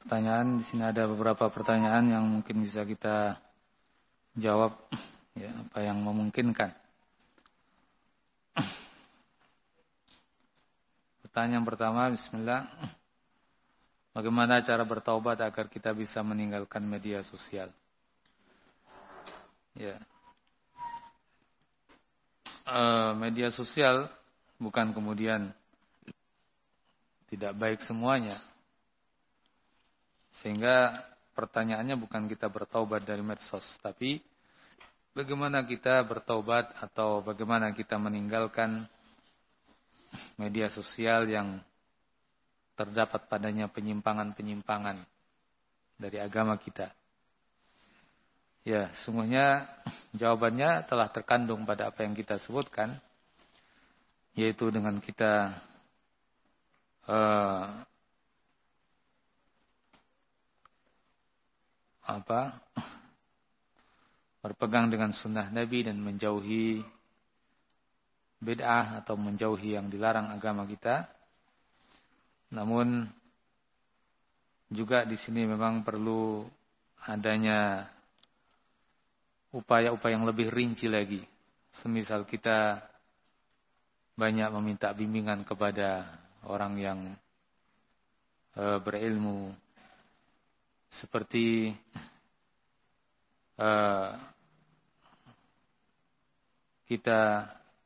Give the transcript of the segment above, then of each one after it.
pertanyaan. Di sini ada beberapa pertanyaan yang mungkin bisa kita jawab, ya, apa yang memungkinkan. Pertanyaan pertama, bismillah. Bagaimana cara bertaubat agar kita bisa meninggalkan media sosial? Ya. Media sosial bukan kemudian tidak baik semuanya. Sehingga pertanyaannya bukan kita bertaubat dari medsos, tapi bagaimana kita bertaubat atau bagaimana kita meninggalkan media sosial yang terdapat padanya penyimpangan-penyimpangan dari agama kita. Ya, sungguhnya jawabannya telah terkandung pada apa yang kita sebutkan, yaitu dengan kita berpegang dengan sunnah Nabi dan menjauhi bid'ah atau menjauhi yang dilarang agama kita. Namun juga di sini memang perlu adanya upaya-upaya yang lebih rinci lagi. Semisal kita banyak meminta bimbingan kepada orang yang berilmu, seperti kita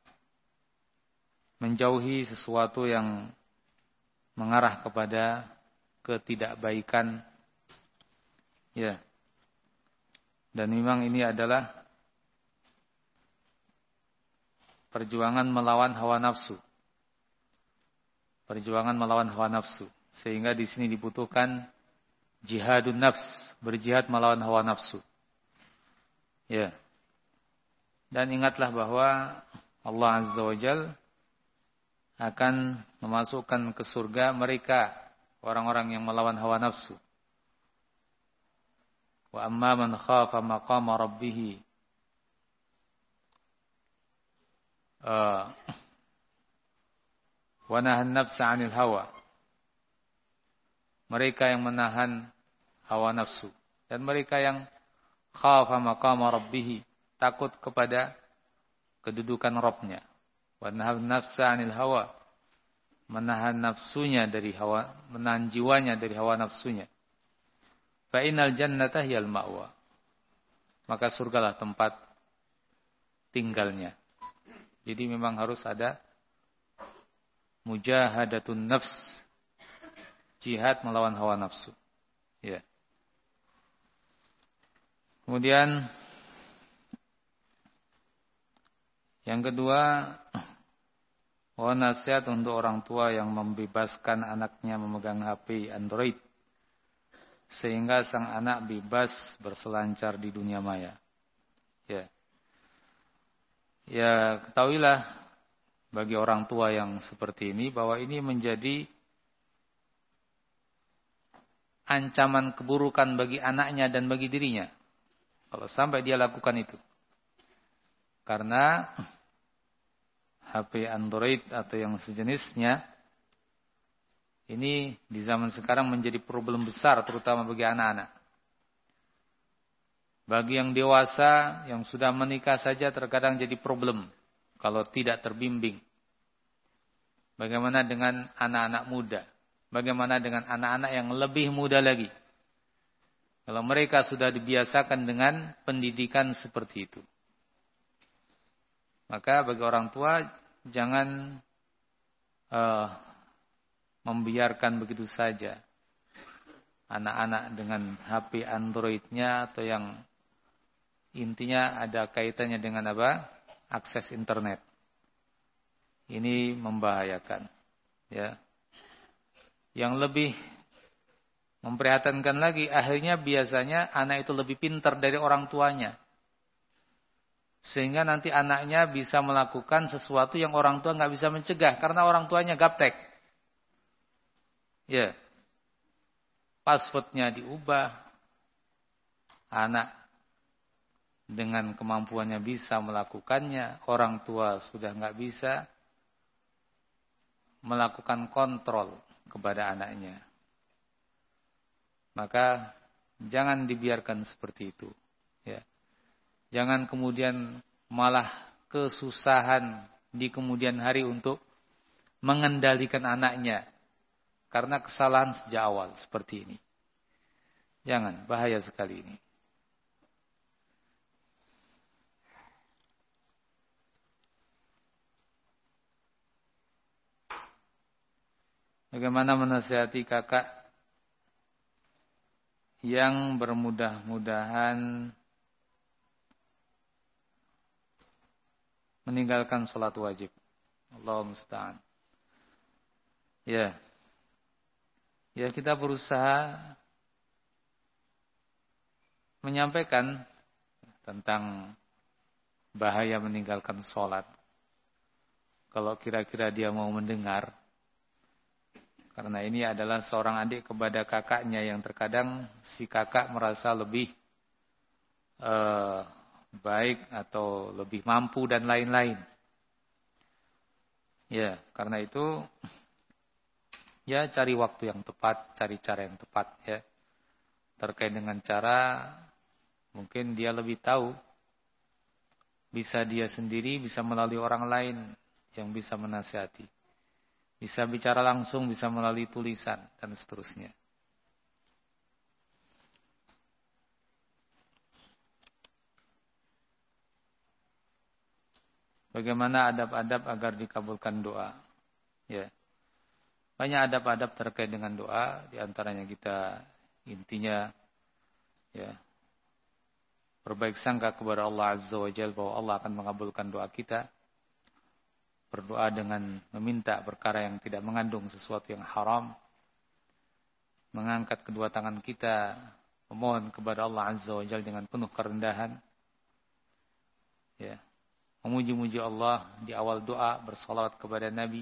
menjauhi sesuatu yang mengarah kepada ketidakbaikan, ya. Dan memang ini adalah perjuangan melawan hawa nafsu. Perjuangan melawan hawa nafsu. Sehingga di sini dibutuhkan jihadun nafs, berjihad melawan hawa nafsu. Ya. Dan ingatlah bahwa Allah Azza wa Jalla akan memasukkan ke surga mereka, orang-orang yang melawan hawa nafsu. Wa amma man khafa maqama rabbih wa nahan nafsa 'anil hawa. Mereka yang menahan hawa nafsu dan mereka yang khafa maqama rabbih, takut kepada kedudukan Rabbnya. Wa nahan nafsa 'anil hawa, menahan nafsunya dari hawa, menahan jiwanya dari hawa nafsunya. Fa innal jannata hiyal ma'wa, maka surgalah tempat tinggalnya. Jadi memang harus ada mujahadatun nafs, jihad melawan hawa nafsu. Ya. Kemudian yang kedua, nasihat untuk orang tua yang membebaskan anaknya memegang HP Android sehingga sang anak bebas berselancar di dunia maya. Ya. Ya, ketahuilah bagi orang tua yang seperti ini bahwa ini menjadi ancaman keburukan bagi anaknya dan bagi dirinya kalau sampai dia lakukan itu. Karena HP Android atau yang sejenisnya ini di zaman sekarang menjadi problem besar terutama bagi anak-anak. Bagi yang dewasa, yang sudah menikah saja terkadang jadi problem kalau tidak terbimbing. Bagaimana dengan anak-anak muda? Bagaimana dengan anak-anak yang lebih muda lagi? Kalau mereka sudah dibiasakan dengan pendidikan seperti itu. Maka bagi orang tua jangan membiarkan begitu saja anak-anak dengan HP Android-nya atau yang intinya ada kaitannya dengan apa? Akses internet. Ini membahayakan. Ya. Yang lebih memprihatinkan lagi, akhirnya biasanya anak itu lebih pintar dari orang tuanya. Sehingga nanti anaknya bisa melakukan sesuatu yang orang tua nggak bisa mencegah karena orang tuanya gaptek. Ya, passwordnya diubah, anak dengan kemampuannya bisa melakukannya, orang tua sudah nggak bisa melakukan kontrol kepada anaknya. maka jangan dibiarkan seperti itu. Ya. Jangan kemudian malah kesusahan di kemudian hari untuk mengendalikan anaknya karena kesalahan sejak awal seperti ini. Jangan, bahaya sekali ini. Bagaimana menasihati kakak yang bermudah-mudahan meninggalkan sholat wajib? Allahu musta'an. Ya. Ya, kita berusaha menyampaikan tentang bahaya meninggalkan sholat. Kalau kira-kira dia mau mendengar, karena ini adalah seorang adik kepada kakaknya yang terkadang si kakak merasa lebih baik atau lebih mampu dan lain-lain. Ya, karena itu ya cari waktu yang tepat, cari cara yang tepat ya. Terkait dengan cara mungkin dia lebih tahu. Bisa dia sendiri, bisa melalui orang lain yang bisa menasihati. Bisa bicara langsung, bisa melalui tulisan, dan seterusnya. Bagaimana adab-adab agar dikabulkan doa? Ya. Banyak adab-adab terkait dengan doa, di antaranya kita intinya ya berbaik sangka kepada Allah Azza wa Jalla bahwa Allah akan mengabulkan doa kita. Berdoa dengan meminta perkara yang tidak mengandung sesuatu yang haram. Mengangkat kedua tangan kita, memohon kepada Allah Azza wa Jalla dengan penuh kerendahan. Ya. Memuji-muji Allah di awal doa, bersalawat kepada Nabi.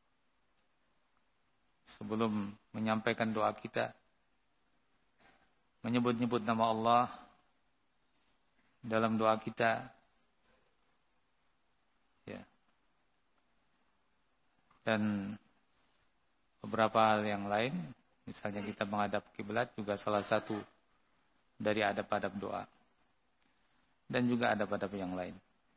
Sebelum menyampaikan doa kita. Menyebut-nyebut nama Allah dalam doa kita. Ya. Dan beberapa hal yang lain, misalnya kita menghadap kiblat juga salah satu dari adab-adab doa. Dan juga adab-adab yang lain.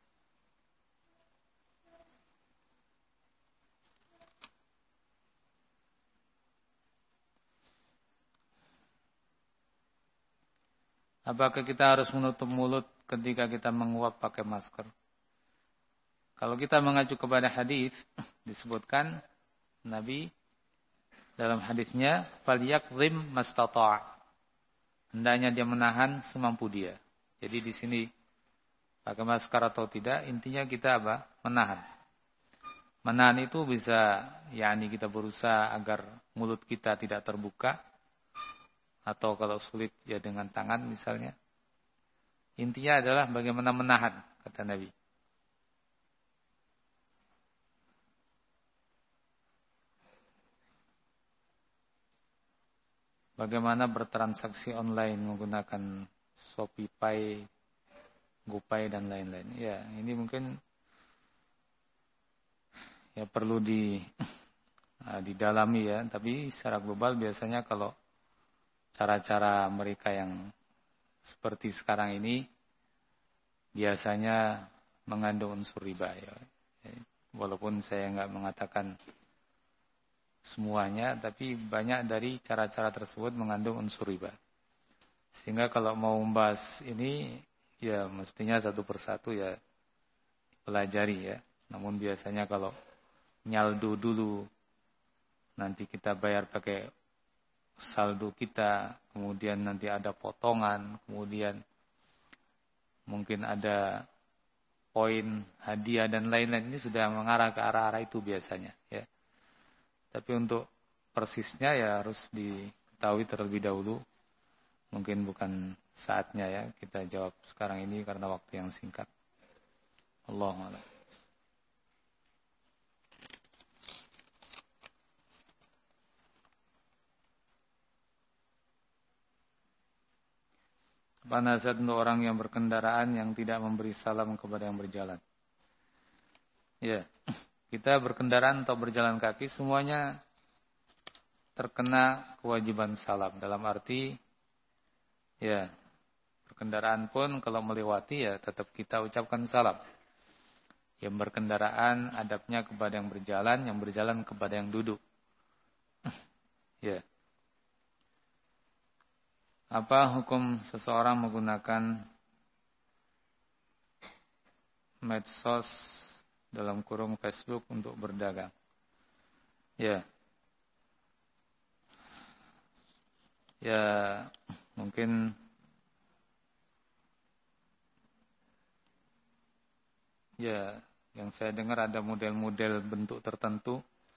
Apakah kita harus menutup mulut ketika kita menguap pakai masker? Kalau kita mengacu kepada hadis, disebutkan Nabi dalam hadisnya, "Falyakzim mastata'." Hendaknya dia menahan semampu dia. Jadi di sini pakai masker atau tidak, intinya kita apa? Menahan. Menahan itu bisa, yakni kita berusaha agar mulut kita tidak terbuka, atau kalau sulit ya dengan tangan misalnya. Intinya adalah bagaimana menahan, kata Nabi. Bagaimana bertransaksi online menggunakan ShopeePay, GoPay dan lain-lain. Ya, ini mungkin ya perlu didalami ya, tapi secara global biasanya kalau cara-cara mereka yang seperti sekarang ini biasanya mengandung unsur riba ya. Walaupun saya enggak mengatakan semuanya, tapi banyak dari cara-cara tersebut mengandung unsur riba. Sehingga kalau mau membahas ini, ya mestinya satu persatu ya pelajari ya. Namun biasanya kalau nyaldo dulu, nanti kita bayar pakai saldo kita, kemudian nanti ada potongan, kemudian mungkin ada poin hadiah dan lain-lain, ini sudah mengarah ke arah-arah itu biasanya ya. Tapi untuk persisnya ya harus diketahui terlebih dahulu. Mungkin bukan saatnya ya kita jawab sekarang ini karena waktu yang singkat. Allahu a'lam. Apa nasihat untuk orang yang berkendaraan yang tidak memberi salam kepada yang berjalan? Ya. Kita berkendaraan atau berjalan kaki semuanya terkena kewajiban salam. Dalam arti ya, berkendaraan pun kalau melewati ya tetap kita ucapkan salam. Yang berkendaraan adabnya kepada yang berjalan kepada yang duduk. Ya. Apa hukum seseorang menggunakan medsos dalam kurung Facebook untuk berdagang? Ya. Ya, mungkin ya, yang saya dengar ada model-model bentuk tertentu.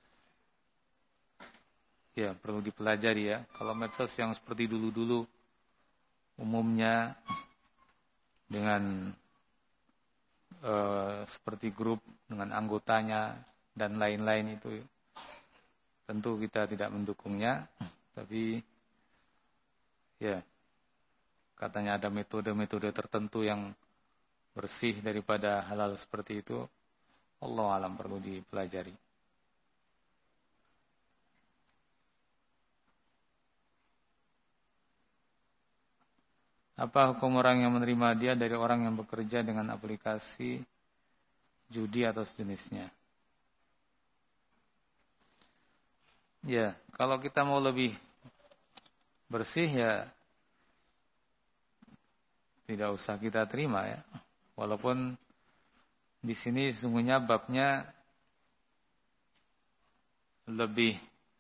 Ya, perlu dipelajari ya. Kalau medsos yang seperti dulu-dulu umumnya dengan seperti grup dengan anggotanya dan lain-lain itu tentu kita tidak mendukungnya, tapi ya katanya ada metode-metode tertentu yang bersih daripada hal-hal seperti itu. Allah alam, perlu dipelajari. Apa hukum orang yang menerima hadiah dari orang yang bekerja dengan aplikasi judi atau sejenisnya? Ya, kalau kita mau lebih bersih ya tidak usah kita terima ya. Walaupun di sini sesungguhnya babnya lebih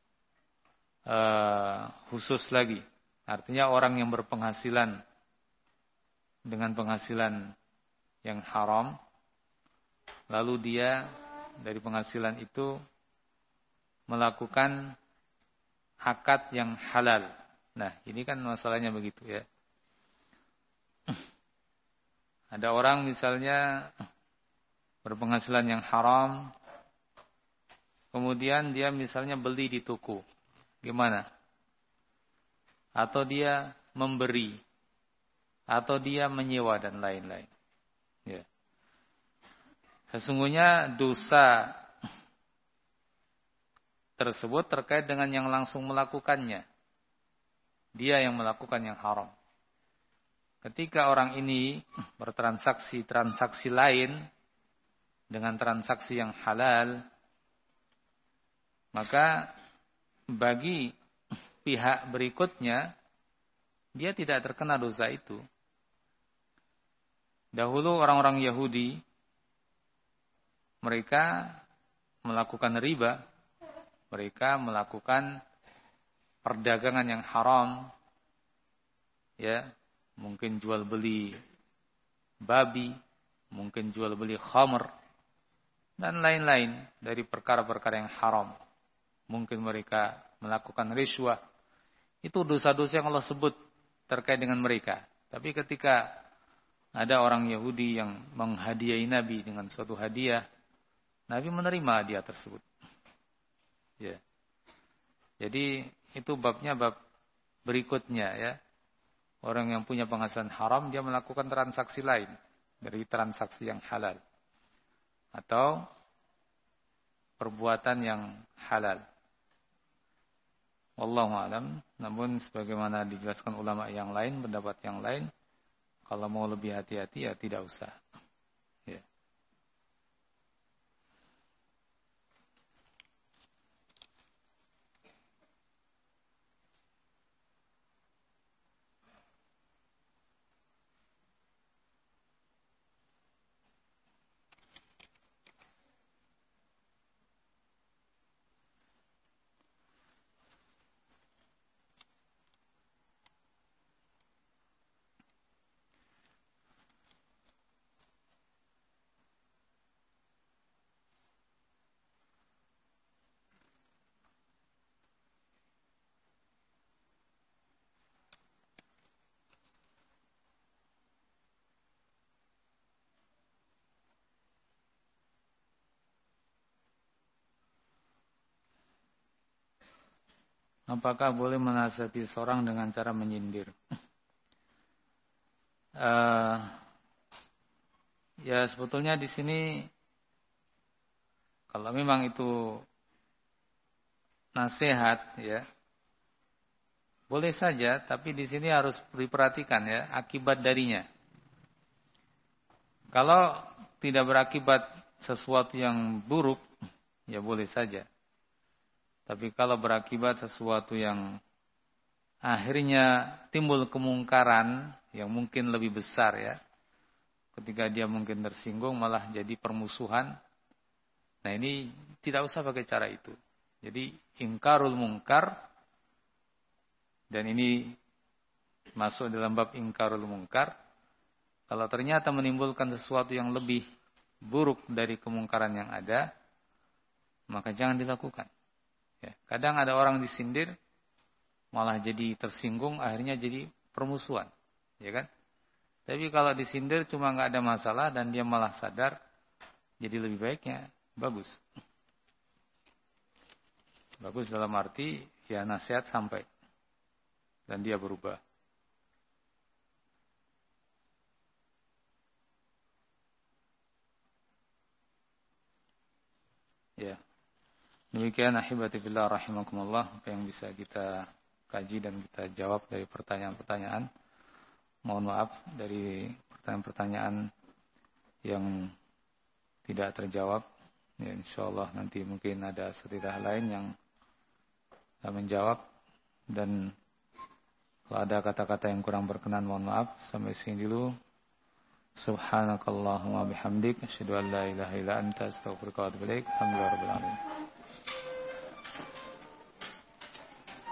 khusus lagi. Artinya orang yang berpenghasilan dengan penghasilan yang haram, lalu dia dari penghasilan itu melakukan akad yang halal. Nah, ini kan masalahnya begitu ya. Ada orang misalnya berpenghasilan yang haram, kemudian dia misalnya beli di toko. Gimana? Atau dia memberi, atau dia menyewa dan lain-lain. Ya. Sesungguhnya dosa tersebut terkait dengan yang langsung melakukannya. Dia yang melakukan yang haram. Ketika orang ini bertransaksi lain dengan transaksi yang halal, maka bagi pihak berikutnya dia tidak terkena dosa itu. Dahulu orang-orang Yahudi mereka melakukan riba, mereka melakukan perdagangan yang haram, ya, mungkin jual beli babi, mungkin jual beli khamr dan lain-lain dari perkara-perkara yang haram. Mungkin mereka melakukan riswah. Itu dosa-dosa yang Allah sebut terkait dengan mereka. Tapi ketika ada orang Yahudi yang menghadiahi Nabi dengan suatu hadiah, Nabi menerima hadiah tersebut. Ya. Jadi itu babnya bab berikutnya ya. Orang yang punya penghasilan haram dia melakukan transaksi lain dari transaksi yang halal atau perbuatan yang halal. Wallahu a'lam. Namun sebagaimana dijelaskan ulama yang lain, pendapat yang lain, kalau mau lebih hati-hati ya tidak usah. Ya. Apakah boleh menasihati seorang dengan cara menyindir? Ya sebetulnya di sini kalau memang itu nasihat ya, boleh saja, tapi di sini harus diperhatikan ya akibat darinya. Kalau tidak berakibat sesuatu yang buruk, ya boleh saja. Tapi kalau berakibat sesuatu yang akhirnya timbul kemungkaran yang mungkin lebih besar ya, ketika dia mungkin tersinggung malah jadi permusuhan. Nah ini tidak usah pakai cara itu. Jadi ingkarul mungkar, dan ini masuk dalam bab ingkarul mungkar. Kalau ternyata menimbulkan sesuatu yang lebih buruk dari kemungkaran yang ada, maka jangan dilakukan. Ya, kadang ada orang disindir malah jadi tersinggung, akhirnya jadi permusuhan, ya kan? Tapi kalau disindir cuma nggak ada masalah dan dia malah sadar, jadi lebih baiknya bagus. Bagus dalam arti ya nasihat sampai dan dia berubah. Ya. Demikian ahibati fillah rahimakumullah apa yang bisa kita kaji dan kita jawab dari pertanyaan-pertanyaan. Mohon maaf dari pertanyaan-pertanyaan yang tidak terjawab. Ya, insyaallah nanti mungkin ada setidak lain yang menjawab, dan kalau ada kata-kata yang kurang berkenan mohon maaf. Sampai sini dulu. Subhanakallahumma bihamdik asyhadu an la ilaha illa anta astaghfiruka wa atubu ilaik. Alhamdulillahirabbil alamin.